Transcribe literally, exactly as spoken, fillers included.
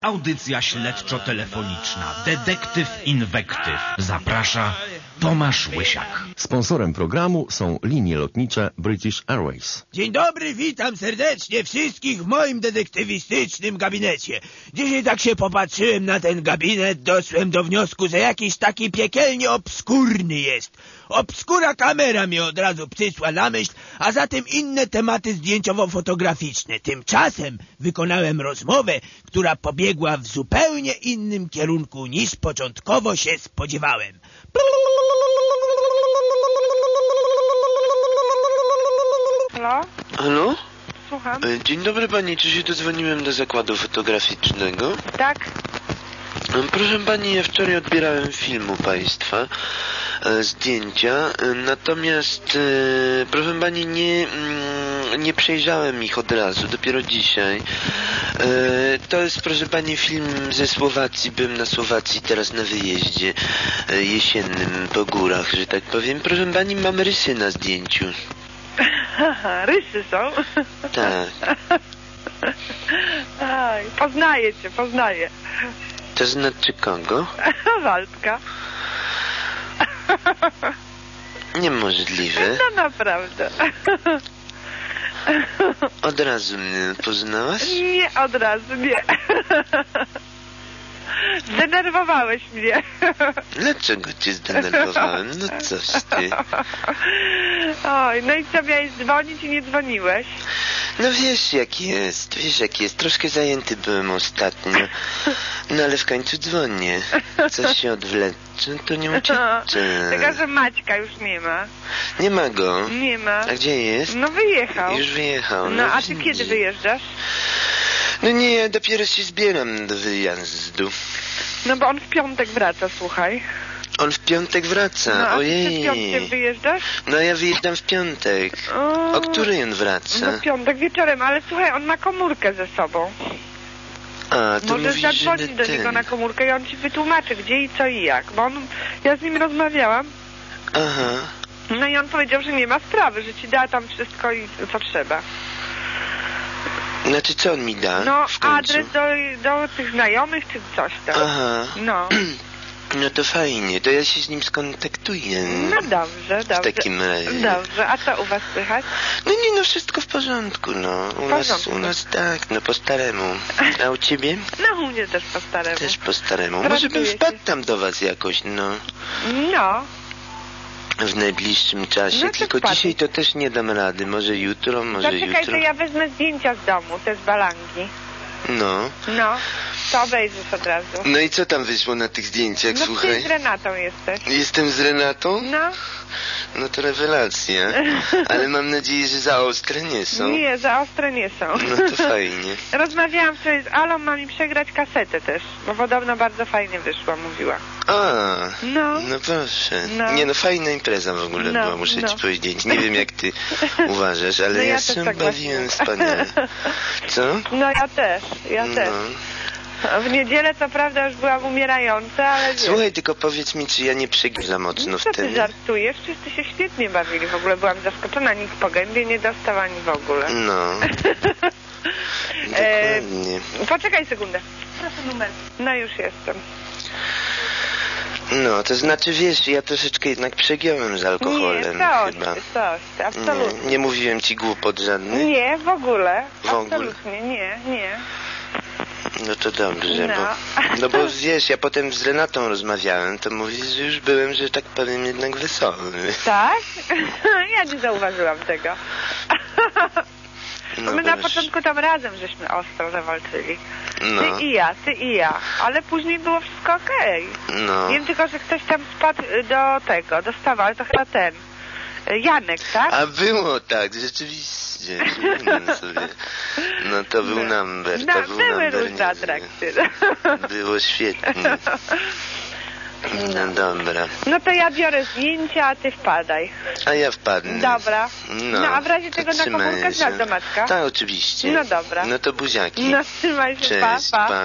Audycja śledczo-telefoniczna Detektyw Inwektyw. Zaprasza Tomasz Łysiak. Sponsorem programu są linie lotnicze British Airways. Dzień dobry, witam serdecznie wszystkich w moim detektywistycznym gabinecie. Dzisiaj tak się popatrzyłem na ten gabinet, doszłem do wniosku, że jakiś taki piekielnie obskurny jest. Obskura kamera mnie od razu przysła na myśl, a zatem inne tematy zdjęciowo-fotograficzne. Tymczasem wykonałem rozmowę, która pobiegła w zupełnie innym kierunku niż początkowo się spodziewałem. Halo? Halo? Słucham. Dzień dobry pani, czy się dodzwoniłem do zakładu fotograficznego? Tak? Proszę pani, ja wczoraj odbierałem film u państwa, e, zdjęcia, e, natomiast e, proszę pani, nie, mm, nie przejrzałem ich od razu, dopiero dzisiaj. E, to jest, proszę pani, film ze Słowacji, byłem na Słowacji teraz na wyjeździe e, jesiennym po górach, że tak powiem. Proszę pani, mam rysy na zdjęciu. Haha, rysy są? Tak. Aj, poznaję cię, poznaję. To znaczy kogo? Waldka. Niemożliwe. No naprawdę. Od razu mnie poznałaś? Nie od razu, nie. Zdenerwowałeś mnie. Dlaczego cię zdenerwowałem? No coś ty. Oj, no i co, miałeś dzwonić i nie dzwoniłeś? No wiesz jak jest, wiesz jak jest. Troszkę zajęty byłem ostatnio. No ale w końcu dzwonię. Coś się odwlecze, to nie ucieczę. Tylko, że Maćka już nie ma. Nie ma go? Nie ma. A gdzie jest? No wyjechał. Już wyjechał. No, No a ty kiedy wyjeżdżasz? No nie, ja dopiero się zbieram do wyjazdu. No bo on w piątek wraca, słuchaj. On w piątek wraca, No, a ojej. ty w piątek wyjeżdżasz? No ja wyjeżdżam w piątek. O, O której on wraca? no piątek wieczorem, ale słuchaj, on ma komórkę ze sobą. A, to Możesz mówisz, że zadzwonić nie do ten. niego na komórkę i on ci wytłumaczy, gdzie i co i jak. Bo on, ja z nim rozmawiałam, Aha. no i on powiedział, że nie ma sprawy, że ci da tam wszystko i co trzeba. Znaczy co on mi da? No, w końcu? adres do, do tych znajomych czy coś tam. Aha. No. No to fajnie, to ja się z nim skontaktuję. No dobrze, dobrze. W takim razie. Dobrze, a co u was słychać? No nie, no wszystko w porządku, no. U nas, porządku. u nas tak, no po staremu. A u ciebie? No u mnie też po staremu. Też po staremu. Może Pracuję bym się. wpadł tam do was jakoś, no. No. W najbliższym czasie. No to Tylko wpadnij. dzisiaj to też nie dam rady. Może jutro, może Zaczekaj, jutro. to ja wezmę zdjęcia z domu, te z balangi. No. No, to obejrzysz od razu. No i co tam wyszło na tych zdjęciach, No słuchaj? ty z Renatą jesteś. Jestem z Renatą? No, No to rewelacja. Ale mam nadzieję, że za ostre nie są. nie, za ostre nie są. No to fajnie. Rozmawiałam sobie z Alą, ma mi przegrać kasetę też, bo podobno bardzo fajnie wyszła, mówiła. A, No. no proszę. No. Nie no, fajna impreza w ogóle No, była, muszę no. ci powiedzieć. Nie wiem jak ty uważasz, ale No ja ja też się tak bawiłem właśnie. wspaniale. Co? No ja też, ja też. No. W niedzielę co prawda już byłam umierająca, ale wiesz. Słuchaj, tylko powiedz mi, czy ja nie przegię za mocno No co ty wtedy? żartujesz? Wszyscy się świetnie bawili. W ogóle byłam zaskoczona, nikt po gębie nie dostał ani w ogóle. No. E, Dokładnie. Poczekaj sekundę. Proszę numer. No już jestem. No, to znaczy, wiesz, ja troszeczkę jednak przegiąłem z Nie, alkoholem coś, chyba. coś, absolutnie. Nie, nie mówiłem ci głupot żadnych? Nie, w ogóle. W ogóle? Absolutnie, nie, nie. No to dobrze, No. bo... No bo wiesz, ja potem z Renatą rozmawiałem, to mówisz, że już byłem, że tak powiem, jednak wesoły. Tak? Ja nie zauważyłam tego. No My na proszę. początku tam razem żeśmy ostro zawalczyli. No, Ty i ja, ty i ja. Ale później było wszystko okej. no. Wiem tylko, że ktoś tam spadł do tego, do stawu, ale to chyba ten. Janek, tak? A było tak, rzeczywiście. Przypomnę sobie. No to był No. number, No, to był były number. różne niezły. atrakcje. Było świetnie. No dobra. No to ja biorę zdjęcia, a ty wpadaj. A ja wpadnę. Dobra. No, No, a w razie to tego na trzymaj komórkę się. znasz do Maćka? Tak, oczywiście. No dobra. No to buziaki. No trzymaj się, Cześć, pa, pa. pa.